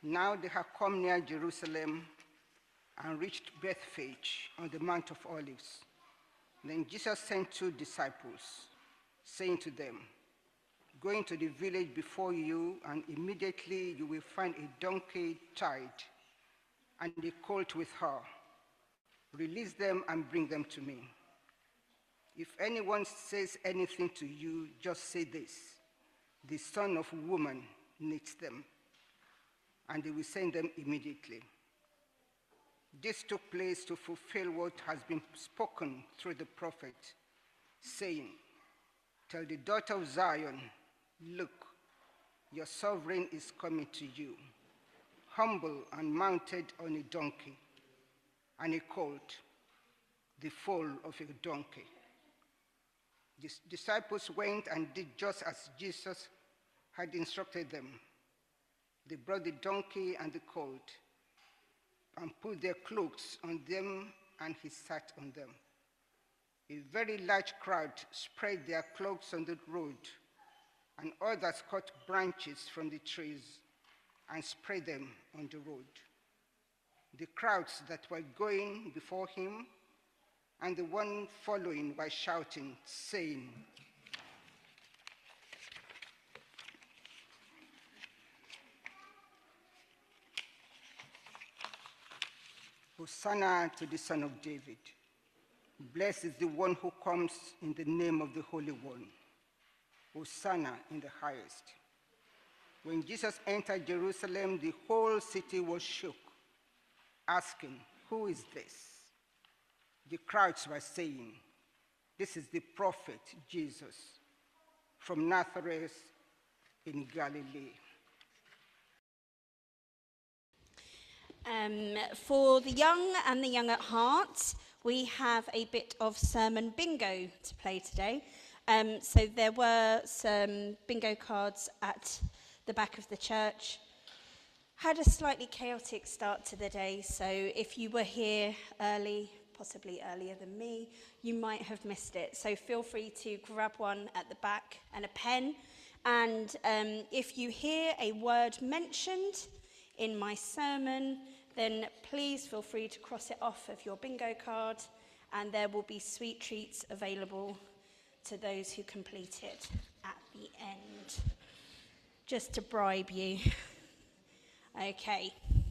Now they had come near Jerusalem and reached Bethphage on the Mount of Olives. Then Jesus sent 2 disciples, saying to them, "Go into the village before you, and immediately you will find a donkey tied and a colt with her. Release them and bring them to me. If anyone says anything to you, just say this: the Son of Woman needs them, and they will send them immediately." This took place to fulfill what has been spoken through the prophet, saying, "Tell the daughter of Zion, look, your sovereign is coming to you, humble and mounted on a donkey, and a colt, the foal of a donkey." The disciples went and did just as Jesus had instructed them. They brought the donkey and the colt and put their cloaks on them, and he sat on them. A very large crowd spread their cloaks on the road, and others cut branches from the trees and spread them on the road. The crowds that were going before him and the one following were shouting, saying, "Hosanna to the Son of David. Blessed is the one who comes in the name of the Holy One. Hosanna in the highest." When Jesus entered Jerusalem, the whole city was shook, asking, "Who is this?" The crowds were saying, "This is the prophet Jesus from Nazareth in Galilee." For the young and the young at heart, we have a bit of sermon bingo to play today. So there were some bingo cards at the back of the church. Had a slightly chaotic start to the day, so if you were here early, possibly earlier than me, you might have missed it. So feel free to grab one at the back and a pen. And if you hear a word mentioned in my sermon, then please feel free to cross it off of your bingo card, and there will be sweet treats available to those who complete it at the end, just to bribe you. Okay.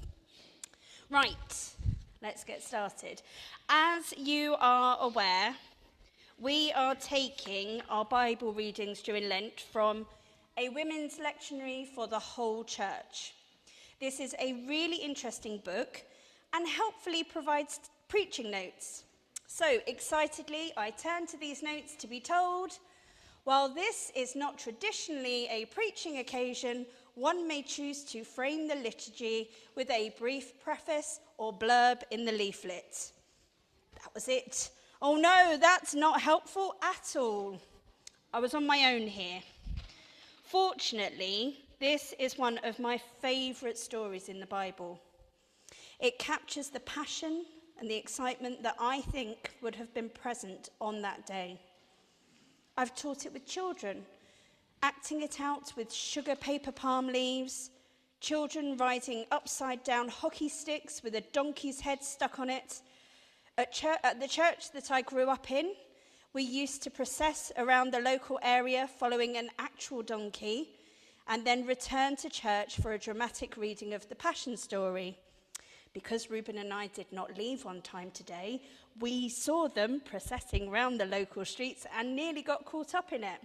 Right, let's get started. As you are aware, we are taking our Bible readings during Lent from a women's lectionary for the whole church. This is a really interesting book and helpfully provides preaching notes. So excitedly, I turn to these notes to be told, while this is not traditionally a preaching occasion, one may choose to frame the liturgy with a brief preface or blurb in the leaflet. That was it. Oh no, that's not helpful at all. I was on my own here. Fortunately, this is one of my favourite stories in the Bible. It captures the passion and the excitement that I think would have been present on that day. I've taught it with children, acting it out with sugar paper palm leaves, children riding upside down hockey sticks with a donkey's head stuck on it. At the church that I grew up in, we used to process around the local area following an actual donkey and then return to church for a dramatic reading of the Passion story. Because Reuben and I did not leave on time today, we saw them processing round the local streets and nearly got caught up in it.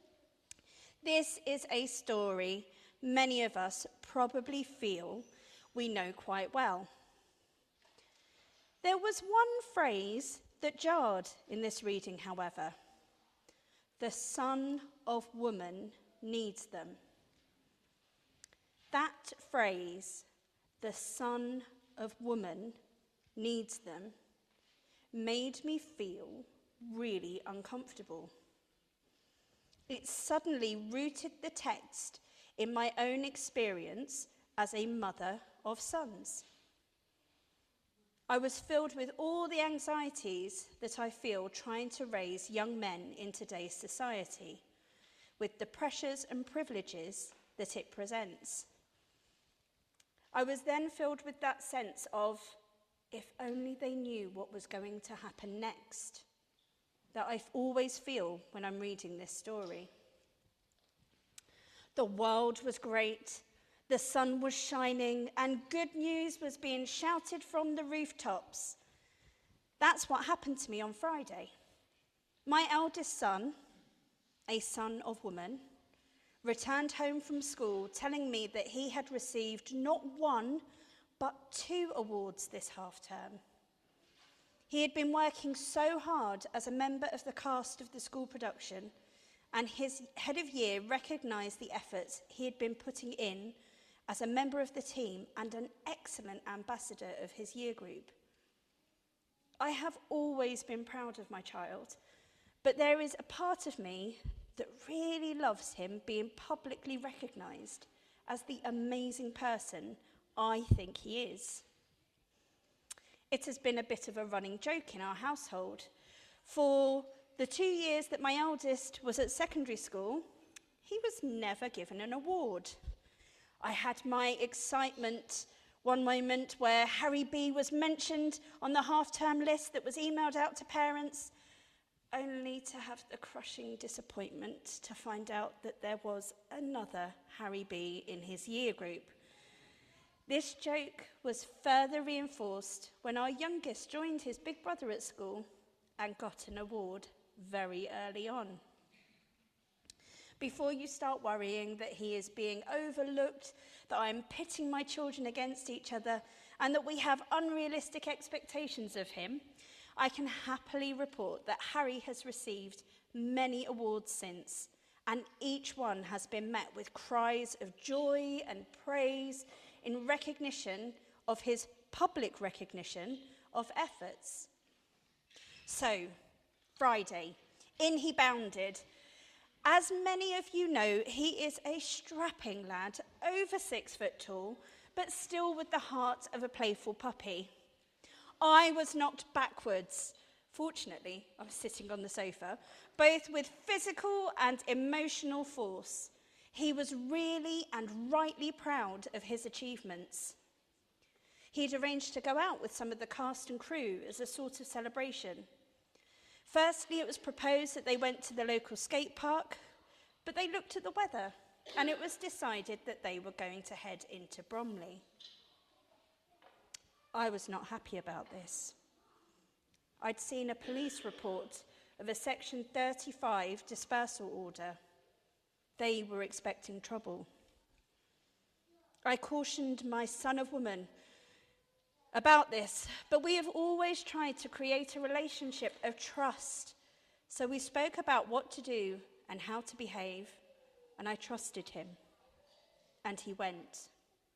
This is a story many of us probably feel we know quite well. There was one phrase that jarred in this reading, however. The Son of Woman needs them. That phrase, the Son of Woman needs them, made me feel really uncomfortable. It suddenly rooted the text in my own experience as a mother of sons. I was filled with all the anxieties that I feel trying to raise young men in today's society, with the pressures and privileges that it presents. I was then filled with that sense of, if only they knew what was going to happen next, that I always feel when I'm reading this story. The world was great, the sun was shining, and good news was being shouted from the rooftops. That's what happened to me on Friday. My eldest son, a son of woman, returned home from school telling me that he had received not one, but 2 awards this half term. He had been working so hard as a member of the cast of the school production, and his head of year recognised the efforts he had been putting in as a member of the team and an excellent ambassador of his year group. I have always been proud of my child, but there is a part of me that really loves him being publicly recognised as the amazing person I think he is. It has been a bit of a running joke in our household. For the 2 years that my eldest was at secondary school, he was never given an award. I had my excitement one moment where Harry B was mentioned on the half-term list that was emailed out to parents, only to have the crushing disappointment to find out that there was another Harry B in his year group. This joke was further reinforced when our youngest joined his big brother at school and got an award very early on. Before you start worrying that he is being overlooked, that I'm pitting my children against each other, and that we have unrealistic expectations of him, I can happily report that Harry has received many awards since, and each one has been met with cries of joy and praise in recognition of his public recognition of efforts. So, Friday, in he bounded. As many of you know, he is a strapping lad, over 6 foot tall, but still with the heart of a playful puppy. I was knocked backwards. Fortunately, I was sitting on the sofa, both with physical and emotional force. He was really and rightly proud of his achievements. He'd arranged to go out with some of the cast and crew as a sort of celebration. Firstly, it was proposed that they went to the local skate park, but they looked at the weather, and it was decided that they were going to head into Bromley. I was not happy about this. I'd seen a police report of a Section 35 dispersal order. They were expecting trouble. I cautioned my son of woman about this, but we have always tried to create a relationship of trust. So we spoke about what to do and how to behave, and I trusted him, and he went.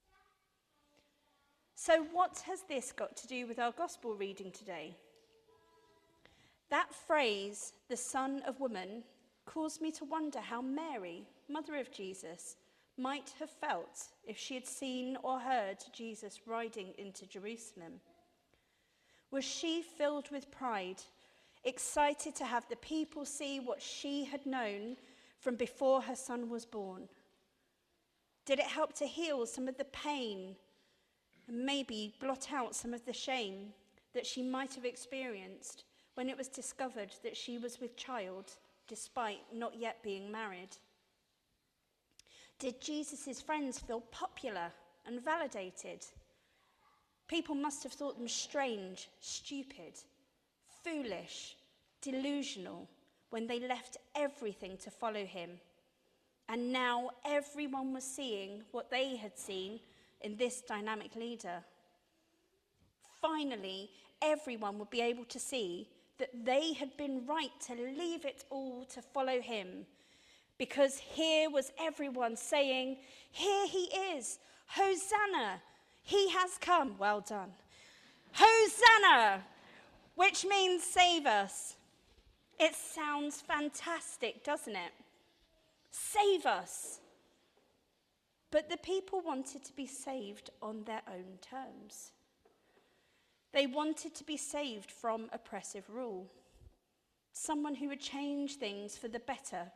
So what has this got to do with our gospel reading today? That phrase, the son of woman, caused me to wonder how Mary, mother of Jesus, might have felt if she had seen or heard Jesus riding into Jerusalem. Was she filled with pride, excited to have the people see what she had known from before her son was born? Did it help to heal some of the pain and maybe blot out some of the shame that she might have experienced when it was discovered that she was with child despite not yet being married? Did Jesus' friends feel popular and validated? People must have thought them strange, stupid, foolish, delusional when they left everything to follow him. And now everyone was seeing what they had seen in this dynamic leader. Finally, everyone would be able to see that they had been right to leave it all to follow him. Because here was everyone saying, "Here he is, Hosanna, he has come, well done. Hosanna," which means save us. It sounds fantastic, doesn't it? Save us. But the people wanted to be saved on their own terms. They wanted to be saved from oppressive rule. Someone who would change things for the better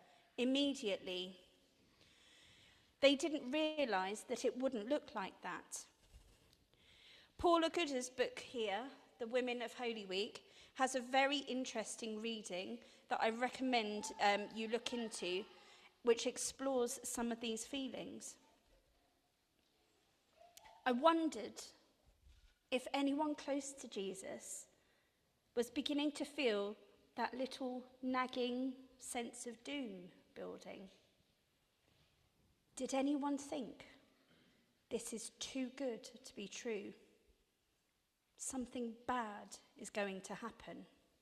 immediately. They didn't realize that it wouldn't look like that. Paula Gooder's book here, The Women of Holy Week, has a very interesting reading that I recommend you look into, which explores some of these feelings. I wondered if anyone close to Jesus was beginning to feel that little nagging sense of doom building. Did anyone think, this is too good to be true? Something bad is going to happen.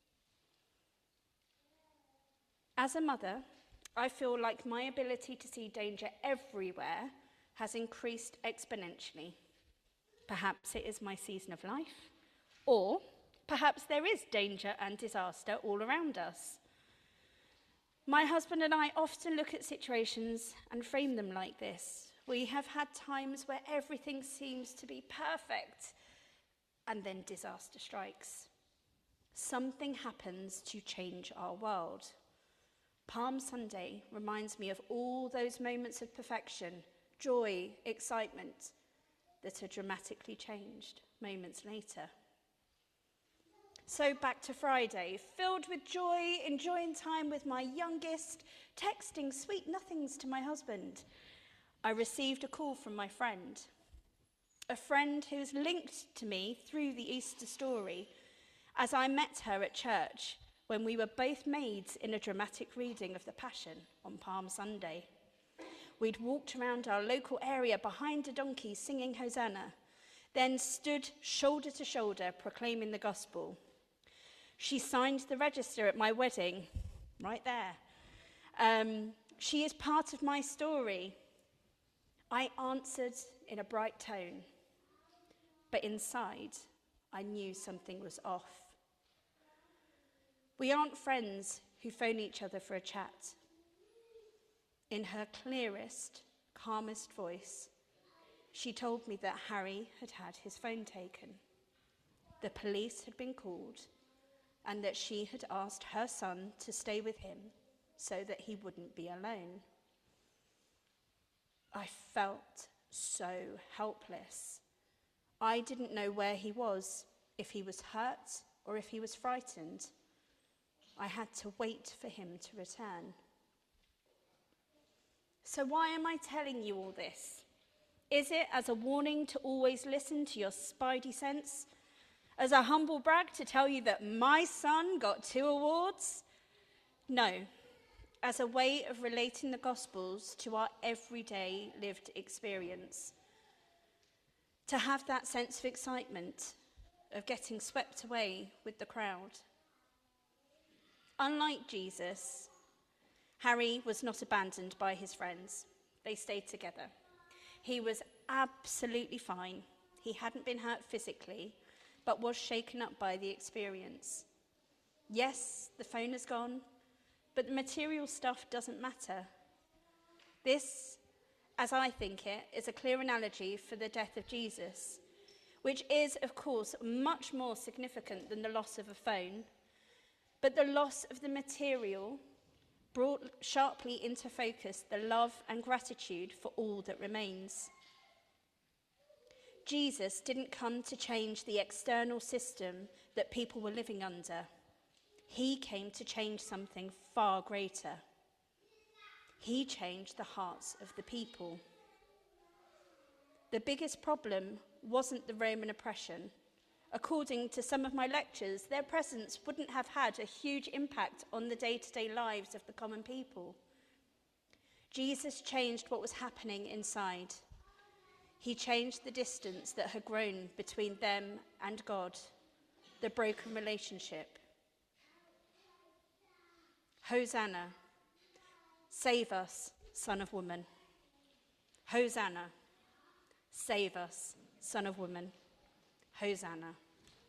As a mother, I feel like my ability to see danger everywhere has increased exponentially. Perhaps it is my season of life, or perhaps there is danger and disaster all around us. My husband and I often look at situations and frame them like this. We have had times where everything seems to be perfect, and then disaster strikes. Something happens to change our world. Palm Sunday reminds me of all those moments of perfection, joy, excitement that are dramatically changed moments later. So back to Friday, filled with joy, enjoying time with my youngest, texting sweet nothings to my husband. I received a call from my friend, a friend who's linked to me through the Easter story, as I met her at church when we were both maids in a dramatic reading of the Passion on Palm Sunday. We'd walked around our local area behind a donkey singing Hosanna, then stood shoulder to shoulder proclaiming the gospel. She signed the register at my wedding, right there. She is part of my story. I answered in a bright tone, but inside, I knew something was off. We aren't friends who phone each other for a chat. In her clearest, calmest voice, she told me that Harry had had his phone taken. The police had been called, and that she had asked her son to stay with him so that he wouldn't be alone. I felt so helpless. I didn't know where he was, if he was hurt or if he was frightened. I had to wait for him to return. So why am I telling you all this? Is it as a warning to always listen to your spidey sense? As a humble brag to tell you that my son got 2 awards? No, as a way of relating the Gospels to our everyday lived experience. To have that sense of excitement, of getting swept away with the crowd. Unlike Jesus, Harry was not abandoned by his friends. They stayed together. He was absolutely fine. He hadn't been hurt physically, but was shaken up by the experience. Yes, the phone is gone, but the material stuff doesn't matter. This, as I think it, is a clear analogy for the death of Jesus, which is, of course, much more significant than the loss of a phone, but the loss of the material brought sharply into focus the love and gratitude for all that remains. Jesus didn't come to change the external system that people were living under. He came to change something far greater. He changed the hearts of the people. The biggest problem wasn't the Roman oppression. According to some of my lectures, their presence wouldn't have had a huge impact on the day-to-day lives of the common people. Jesus changed what was happening inside. He changed the distance that had grown between them and God, the broken relationship. Hosanna, save us, Son of Woman. Hosanna, save us, Son of Woman. Hosanna.